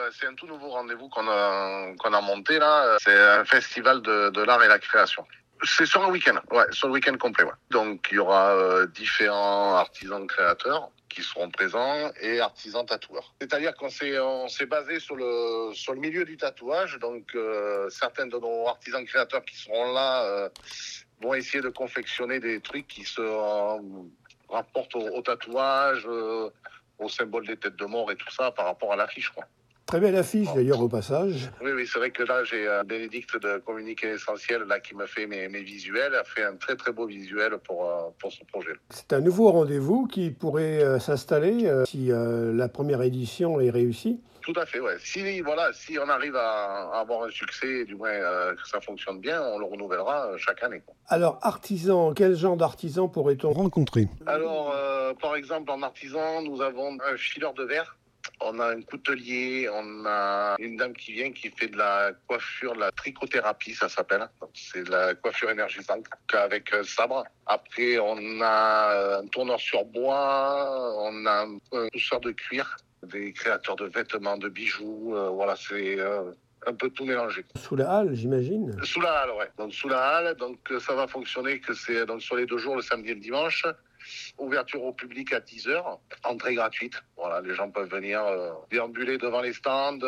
c'est un tout nouveau rendez-vous qu'on a monté là. C'est un festival de l'art et la création. C'est sur un week-end, sur le week-end complet. Ouais. Donc il y aura différents artisans créateurs qui seront présents et artisans tatoueurs. C'est-à-dire qu'on s'est basé sur le milieu du tatouage. Donc certains de nos artisans créateurs qui seront là vont essayer de confectionner des trucs qui se rapportent au tatouage, au symbole des têtes de mort et tout ça par rapport à l'affiche, quoi. Très belle affiche d'ailleurs au passage. Oui, c'est vrai que là j'ai Bénédicte de Communiquer Essentiel là qui me fait mes visuels, a fait un très très beau visuel pour ce projet. C'est un nouveau rendez-vous qui pourrait s'installer si la première édition est réussie. Tout à fait, ouais. Si on arrive à avoir un succès, du moins que ça fonctionne bien, on le renouvellera chaque année, quoi. Alors, artisan, quel genre d'artisan pourrait-on rencontrer? Alors, par exemple, en artisan, nous avons un fileur de verre. On a un coutelier, on a une dame qui vient qui fait de la coiffure, de la trichothérapie, ça s'appelle. Donc, c'est de la coiffure énergisante avec un sabre. Après, on a un tourneur sur bois, on a un toucheur de cuir, des créateurs de vêtements, de bijoux. C'est un peu tout mélangé. Sous la halle, j'imagine. Sous la halle, ouais. Donc sous la halle, donc ça va fonctionner que c'est donc sur les 2 jours, le samedi et le dimanche. Ouverture au public à 10h, entrée gratuite. Voilà, les gens peuvent venir déambuler devant les stands,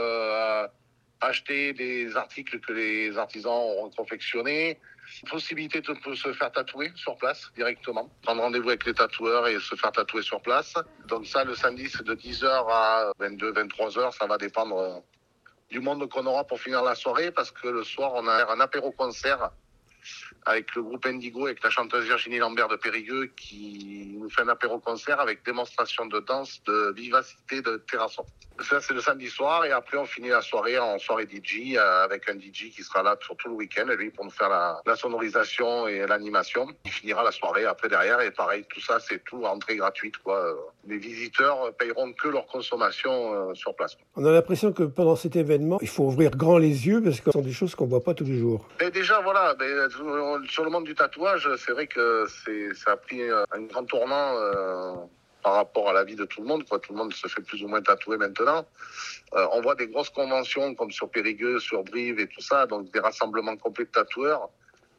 acheter des articles que les artisans auront confectionnés. Possibilité de se faire tatouer sur place directement. Prendre rendez-vous avec les tatoueurs et se faire tatouer sur place. Donc ça, le samedi, c'est de 10h à 22, 23h. Ça va dépendre du monde qu'on aura pour finir la soirée, parce que le soir, on a un apéro-concert avec le groupe Indigo, avec la chanteuse Virginie Lambert de Périgueux, qui nous fait un apéro-concert avec démonstration de danse, de vivacité, de terrasson. Ça, c'est le samedi soir, et après, on finit la soirée en soirée DJ, avec un DJ qui sera là sur tout le week-end, lui, pour nous faire la sonorisation et l'animation. Il finira la soirée après derrière, et pareil, tout ça, c'est tout entrée gratuite, quoi. Les visiteurs paieront que leur consommation sur place. On a l'impression que pendant cet événement, il faut ouvrir grand les yeux, parce que ce sont des choses qu'on ne voit pas tous les jours. Et déjà, voilà, sur le monde du tatouage, c'est vrai que ça a pris un grand tournant par rapport à la vie de tout le monde, quoi. Tout le monde se fait plus ou moins tatouer maintenant. On voit des grosses conventions comme sur Périgueux, sur Brive et tout ça, donc des rassemblements complets de tatoueurs.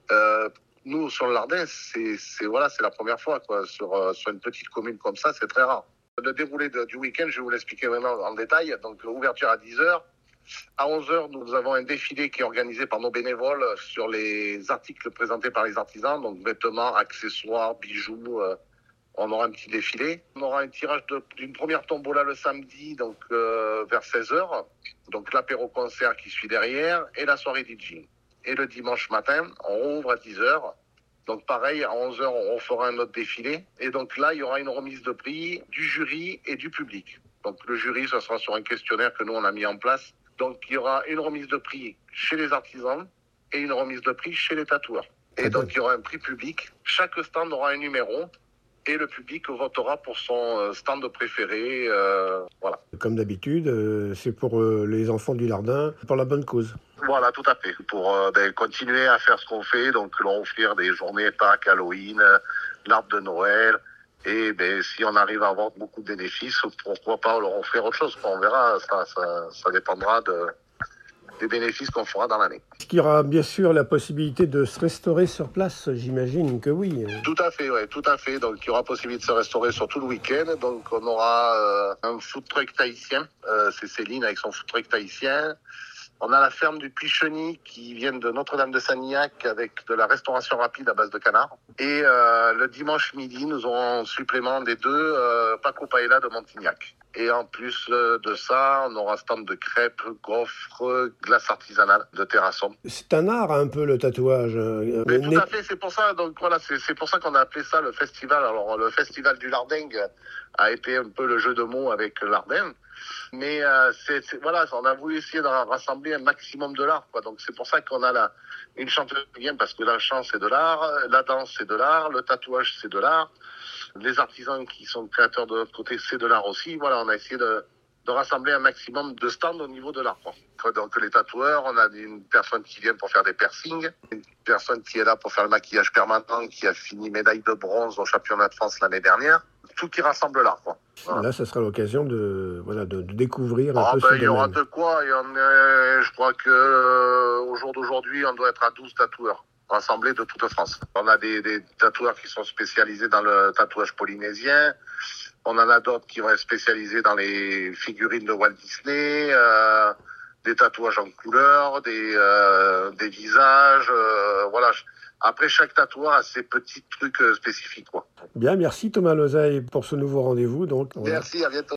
Nous, sur le Lardin, c'est la première fois, quoi. Sur une petite commune comme ça, c'est très rare. Le déroulé du week-end, je vais vous l'expliquer maintenant en détail. Donc, ouverture à 10h. À 11h, nous avons un défilé qui est organisé par nos bénévoles sur les articles présentés par les artisans, donc vêtements, accessoires, bijoux. On aura un petit défilé. On aura un tirage d'une première tombola le samedi, donc vers 16h. Donc l'apéro-concert qui suit derrière et la soirée DJ. Et le dimanche matin, on rouvre à 10h. Donc pareil, à 11h, on fera un autre défilé. Et donc là, il y aura une remise de prix du jury et du public. Donc le jury, ça sera sur un questionnaire que nous, on a mis en place. Donc il y aura une remise de prix chez les artisans et une remise de prix chez les tatoueurs. Et donc il y aura un prix public. Chaque stand aura un numéro et le public votera pour son stand préféré. Voilà. Comme d'habitude, c'est pour les enfants du Lardin, pour la bonne cause. Voilà, tout à fait. Pour continuer à faire ce qu'on fait, donc leur offrir des journées Pâques, Halloween, l'arbre de Noël. Et si on arrive à avoir beaucoup de bénéfices, pourquoi pas leur offrir autre chose. On verra, ça dépendra des bénéfices qu'on fera dans l'année. Est-ce qu'il y aura bien sûr la possibilité de se restaurer sur place? J'imagine que oui. Tout à fait, ouais, tout à fait. Donc il y aura possibilité de se restaurer sur tout le week-end. Donc on aura un food truck tahitien. C'est Céline avec son food truck tahitien. On a la ferme du Puy-Cheny qui vient de Notre-Dame-de-Sanignac avec de la restauration rapide à base de canard. Et le dimanche midi, nous aurons en supplément des 2 Paco Paella de Montignac. Et en plus de ça, on aura un stand de crêpes, gaufres, glace artisanale de terrasson. C'est un art un peu le tatouage. Mais tout à fait, c'est pour ça. Donc voilà, c'est pour ça qu'on a appelé ça le festival. Alors le festival du Larding a été un peu le jeu de mots avec l'Ardenne. Mais on a voulu essayer de rassembler un maximum de l'art, quoi. Donc c'est pour ça qu'on a une chanteuse qui vient, parce que la chant c'est de l'art, la danse c'est de l'art, le tatouage c'est de l'art, les artisans qui sont créateurs de l'autre côté c'est de l'art aussi. Voilà, on a essayé de rassembler un maximum de stands au niveau de l'art, quoi. Donc les tatoueurs, on a une personne qui vient pour faire des piercings, une personne qui est là pour faire le maquillage permanent, qui a fini médaille de bronze au championnat de France l'année dernière. Tout qui rassemble l'art, quoi. Voilà. Là, ça sera l'occasion de, voilà, de découvrir un Ah peu ben, ce il y aura domaine. de quoi. Je crois que au jour d'aujourd'hui, on doit être à 12 tatoueurs rassemblés de toute France. On a des tatoueurs qui sont spécialisés dans le tatouage polynésien. On en a d'autres qui vont être spécialisés dans les figurines de Walt Disney, des tatouages en couleur, des visages. Voilà. Après, chaque tatoueur a ses petits trucs spécifiques, quoi. Bien, merci Thomas Lozeille pour ce nouveau rendez-vous. Donc, voilà. Merci, à bientôt.